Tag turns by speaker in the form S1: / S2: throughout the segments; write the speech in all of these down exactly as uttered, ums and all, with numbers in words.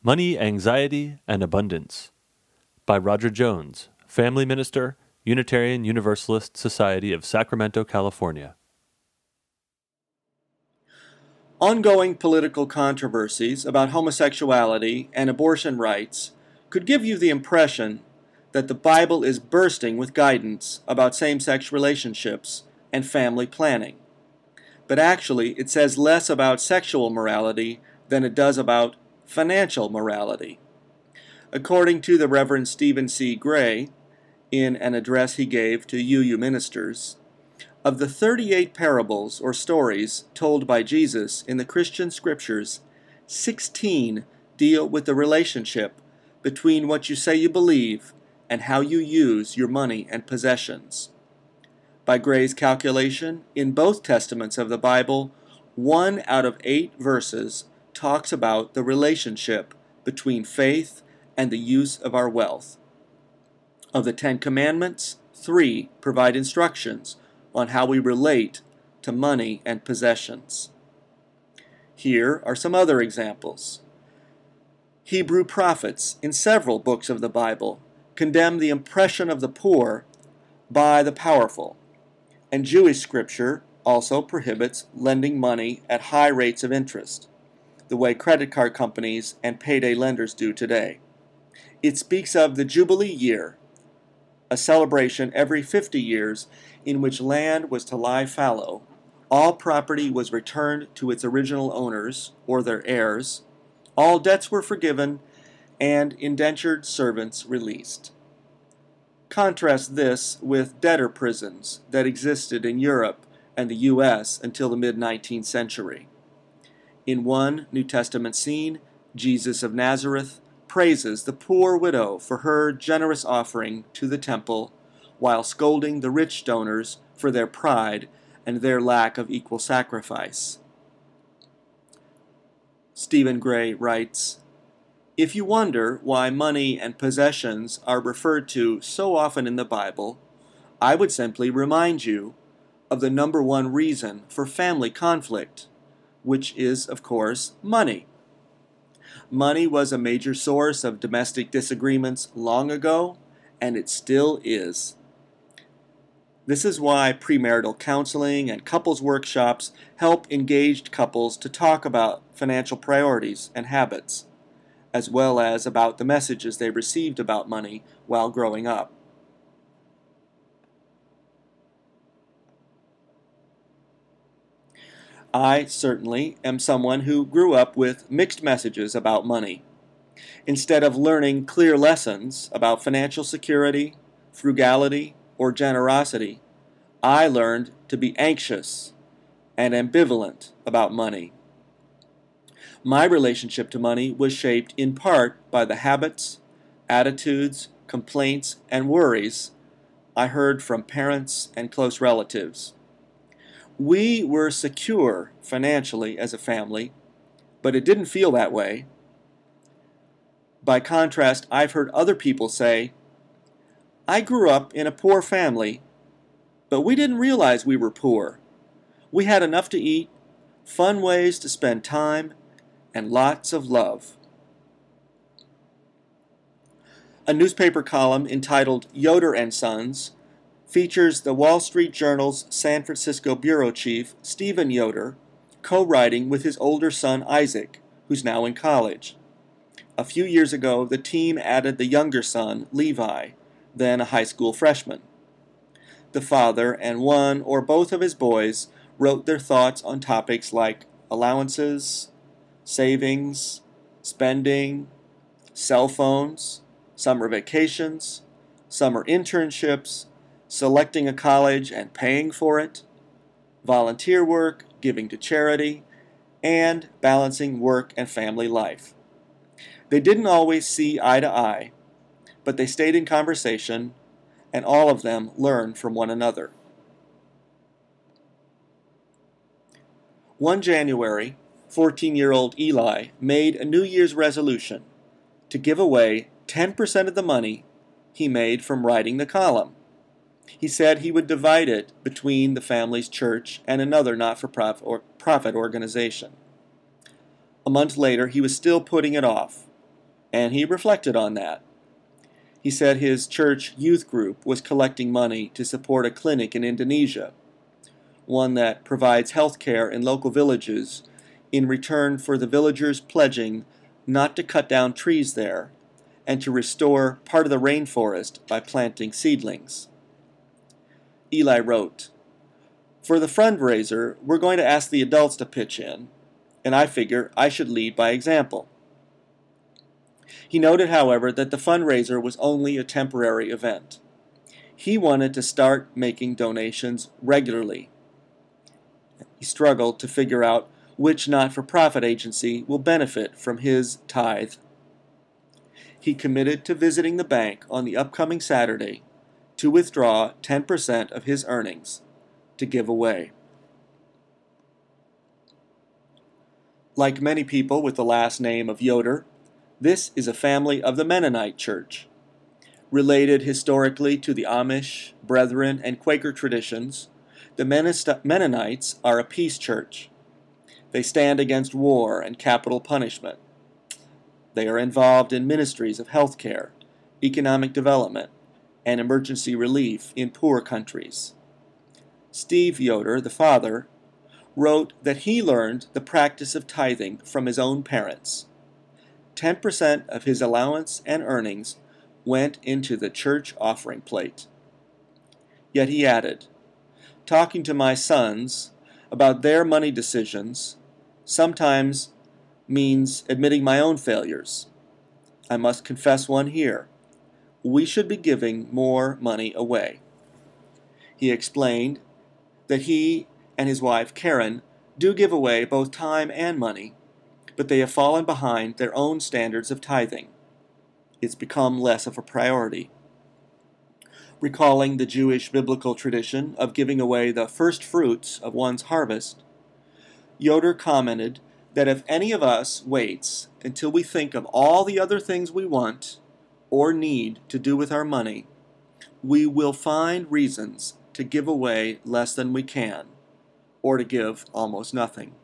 S1: Money, Anxiety, and Abundance by Roger Jones, Family Minister, Unitarian Universalist Society of Sacramento, California.
S2: Ongoing political controversies about homosexuality and abortion rights could give you the impression that the Bible is bursting with guidance about same-sex relationships and family planning. But actually, it says less about sexual morality than it does about financial morality. According to the Reverend Stephen C. Gray, in an address he gave to U U ministers, of the thirty-eight parables or stories told by Jesus in the Christian scriptures, sixteen deal with the relationship between what you say you believe and how you use your money and possessions. By Gray's calculation, in both testaments of the Bible, one out of eight verses talks about the relationship between faith and the use of our wealth. Of the Ten Commandments, three provide instructions on how we relate to money and possessions. Here are some other examples. Hebrew prophets in several books of the Bible condemn the oppression of the poor by the powerful, and Jewish scripture also prohibits lending money at high rates of interest, the way credit card companies and payday lenders do today. It speaks of the Jubilee year, a celebration every fifty years in which land was to lie fallow, all property was returned to its original owners or their heirs, all debts were forgiven, and indentured servants released. Contrast this with debtor prisons that existed in Europe and the U S until the mid-nineteenth century. In one New Testament scene, Jesus of Nazareth praises the poor widow for her generous offering to the temple, while scolding the rich donors for their pride and their lack of equal sacrifice. Stephen Gray writes, "If you wonder why money and possessions are referred to so often in the Bible, I would simply remind you of the number one reason for family conflict, which is, of course, money. Money was a major source of domestic disagreements long ago, and it still is. This is why premarital counseling and couples workshops help engaged couples to talk about financial priorities and habits, as well as about the messages they received about money while growing up. I certainly am someone who grew up with mixed messages about money. Instead of learning clear lessons about financial security, frugality, or generosity, I learned to be anxious and ambivalent about money. My relationship to money was shaped in part by the habits, attitudes, complaints, and worries I heard from parents and close relatives. We were secure financially as a family, but it didn't feel that way. By contrast, I've heard other people say, I grew up in a poor family, but we didn't realize we were poor. We had enough to eat, fun ways to spend time, and lots of love." A newspaper column entitled Yoder and Sons features the Wall Street Journal's San Francisco bureau chief, Stephen Yoder, co-writing with his older son, Isaac, who's now in college. A few years ago, the team added the younger son, Levi, then a high school freshman. The father and one or both of his boys wrote their thoughts on topics like allowances, savings, spending, cell phones, summer vacations, summer internships, selecting a college and paying for it, volunteer work, giving to charity, and balancing work and family life. They didn't always see eye to eye, but they stayed in conversation, and all of them learned from one another. One January, fourteen-year-old Eli made a New Year's resolution to give away ten percent of the money he made from writing the column. He said he would divide it between the family's church and another not-for-profit organization. A month later, he was still putting it off. and he reflected on that. He said his church youth group was collecting money to support a clinic in Indonesia, one that provides health care in local villages in return for the villagers pledging not to cut down trees there and to restore part of the rainforest by planting seedlings. Eli wrote, "For the fundraiser, we're going to ask the adults to pitch in, and I figure I should lead by example." He noted, however, that the fundraiser was only a temporary event. He wanted to start making donations regularly. He struggled to figure out which not-for-profit agency will benefit from his tithe. He committed to visiting the bank on the upcoming Saturday to withdraw ten percent of his earnings to give away. Like many people with the last name of Yoder, this is a family of the Mennonite Church. Related historically to the Amish, Brethren, and Quaker traditions, the Mennonites are a peace church. They stand against war and capital punishment. They are involved in ministries of health care, economic development, and emergency relief in poor countries. Steve Yoder, the father, wrote that he learned the practice of tithing from his own parents. ten percent of his allowance and earnings went into the church offering plate. Yet he added, "Talking to my sons about their money decisions sometimes means admitting my own failures. I must confess one here. We should be giving more money away." He explained that he and his wife, Karen, do give away both time and money, but they have fallen behind their own standards of tithing. It's become less of a priority. Recalling the Jewish biblical tradition of giving away the first fruits of one's harvest, Yoder commented that if any of us waits until we think of all the other things we want or need to do with our money, we will find reasons to give away less than we can, or to give almost nothing.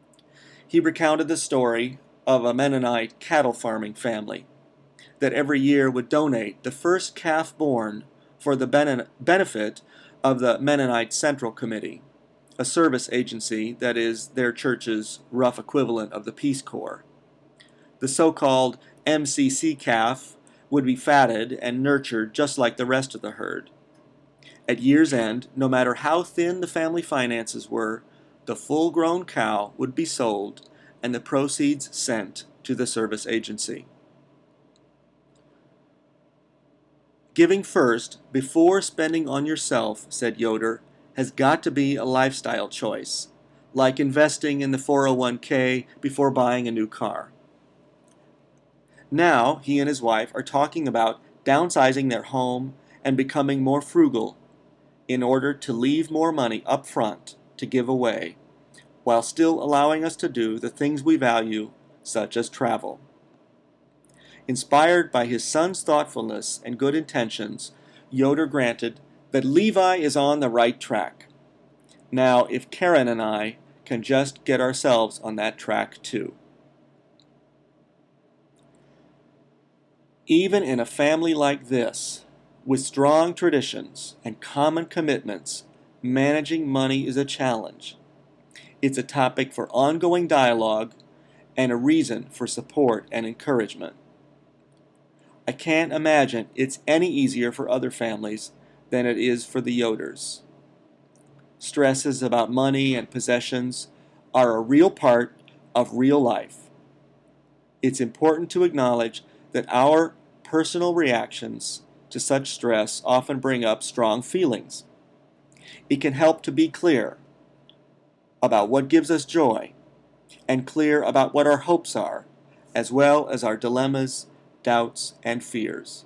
S2: He recounted the story of a Mennonite cattle farming family that every year would donate the first calf born for the benefit of the Mennonite Central Committee, a service agency that is their church's rough equivalent of the Peace Corps. The so-called M C C calf would be fatted and nurtured just like the rest of the herd. At year's end, no matter how thin the family finances were, the full-grown cow would be sold and the proceeds sent to the service agency. Giving first, before spending on yourself, said Yoder, has got to be a lifestyle choice, like investing in the four oh one k before buying a new car. Now, he and his wife are talking about downsizing their home and becoming more frugal in order to leave more money up front to give away, while still allowing us to do the things we value, such as travel. Inspired by his son's thoughtfulness and good intentions, Yoder granted that Levi is on the right track. Now, if Karen and I can just get ourselves on that track too. Even in a family like this, with strong traditions and common commitments, managing money is a challenge. It's a topic for ongoing dialogue and a reason for support and encouragement. I can't imagine it's any easier for other families than it is for the Yoders. Stresses about money and possessions are a real part of real life. It's important to acknowledge that our personal reactions to such stress often bring up strong feelings. It can help to be clear about what gives us joy and clear about what our hopes are, as well as our dilemmas, doubts, and fears.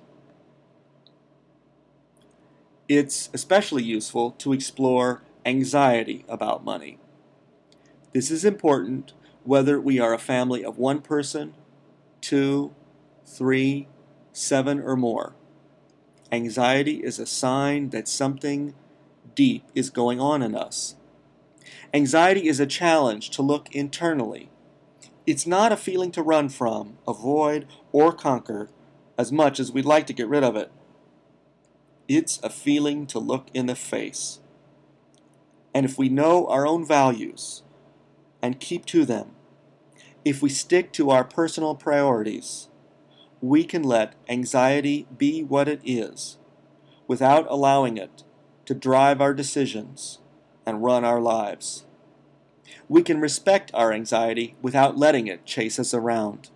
S2: It's especially useful to explore anxiety about money. This is important whether we are a family of one person, two, three, seven, or more. Anxiety is a sign that something deep is going on in us. Anxiety is a challenge to look internally It's not a feeling to run from, avoid, or conquer as much as we'd like to get rid of it. It's a feeling to look in the face. And if we know our own values and keep to them, if we stick to our personal priorities, we can let anxiety be what it is without allowing it to drive our decisions and run our lives. We can respect our anxiety without letting it chase us around.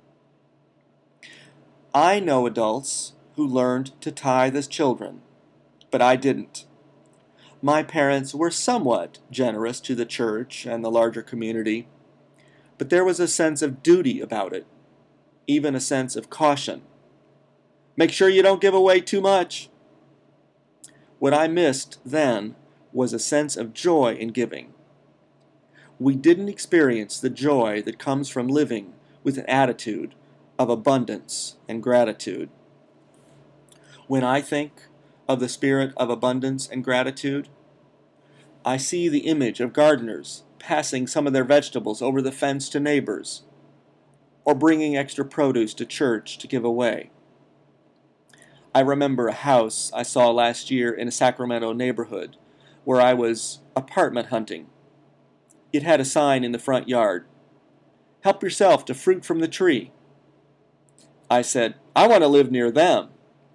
S2: I know adults who learned to tithe as children, but I didn't. My parents were somewhat generous to the church and the larger community, but there was a sense of duty about it, even a sense of caution. Make sure you don't give away too much. What I missed then was a sense of joy in giving. We didn't experience the joy that comes from living with an attitude of abundance and gratitude. When I think of the spirit of abundance and gratitude, I see the image of gardeners passing some of their vegetables over the fence to neighbors, or bringing extra produce to church to give away. I remember a house I saw last year in a Sacramento neighborhood where I was apartment hunting. It had a sign in the front yard, "Help yourself to fruit from the tree." I said, "I want to live near them."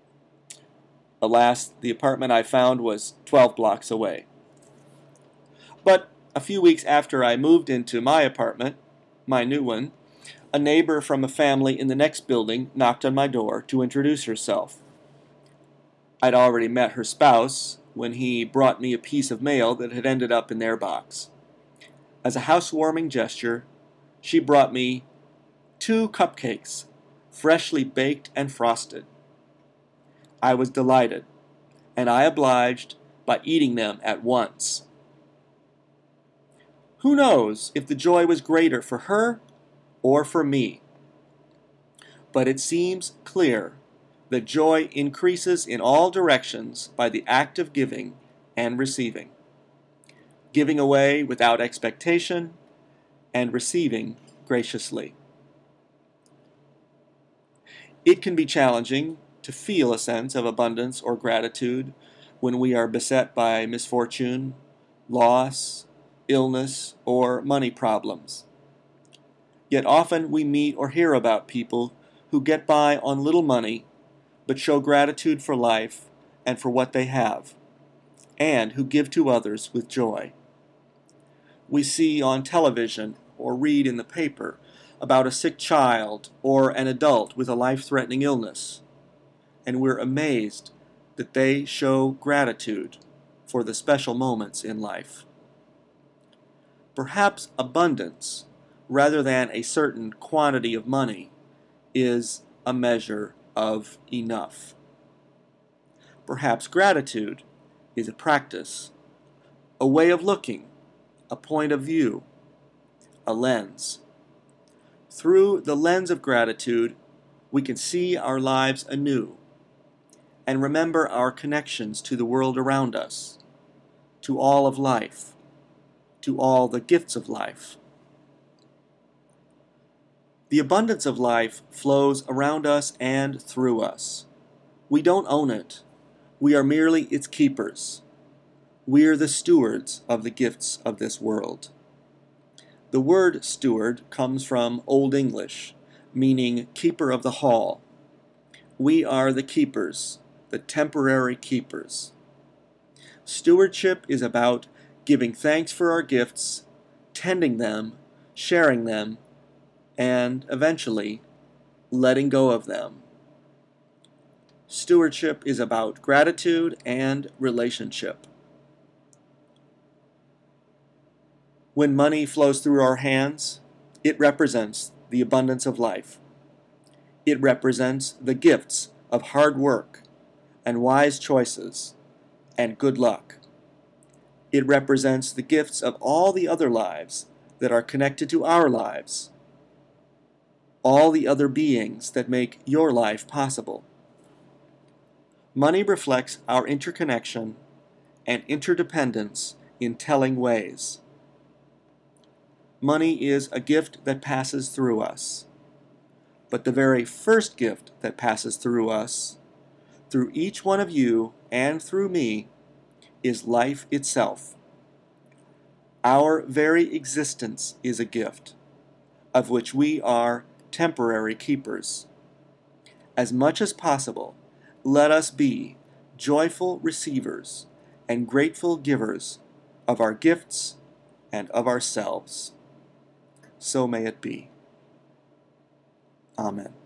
S2: Alas, the apartment I found was twelve blocks away. But a few weeks after I moved into my apartment, my new one, a neighbor from a family in the next building knocked on my door to introduce herself. I'd already met her spouse when he brought me a piece of mail that had ended up in their box. As a housewarming gesture, she brought me two cupcakes, freshly baked and frosted. I was delighted, and I obliged by eating them at once. Who knows if the joy was greater for her or for me? But it seems clear that joy increases in all directions by the act of giving and receiving. Giving away without expectation and receiving graciously. It can be challenging to feel a sense of abundance or gratitude when we are beset by misfortune, loss, illness, or money problems. Yet often we meet or hear about people who get by on little money but show gratitude for life and for what they have, and who give to others with joy. We see on television or read in the paper about a sick child or an adult with a life-threatening illness, and we're amazed that they show gratitude for the special moments in life. Perhaps abundance, rather than a certain quantity of money, is a measure of enough. Perhaps gratitude is a practice, a way of looking, a point of view, a lens. Through the lens of gratitude, we can see our lives anew and remember our connections to the world around us, to all of life, to all the gifts of life. The abundance of life flows around us and through us. We don't own it. We are merely its keepers. We are the stewards of the gifts of this world. The word steward comes from Old English, meaning keeper of the hall. We are the keepers, the temporary keepers. Stewardship is about giving thanks for our gifts, tending them, sharing them, and eventually letting go of them. Stewardship is about gratitude and relationship. When money flows through our hands, it represents the abundance of life. It represents the gifts of hard work and wise choices and good luck. It represents the gifts of all the other lives that are connected to our lives, all the other beings that make your life possible. Money reflects our interconnection and interdependence in telling ways. money is a gift that passes through us. But the very first gift that passes through us, through each one of you and through me, is life itself. Our very existence is a gift, of which we are temporary keepers. As much as possible, let us be joyful receivers and grateful givers of our gifts and of ourselves. So may it be. Amen.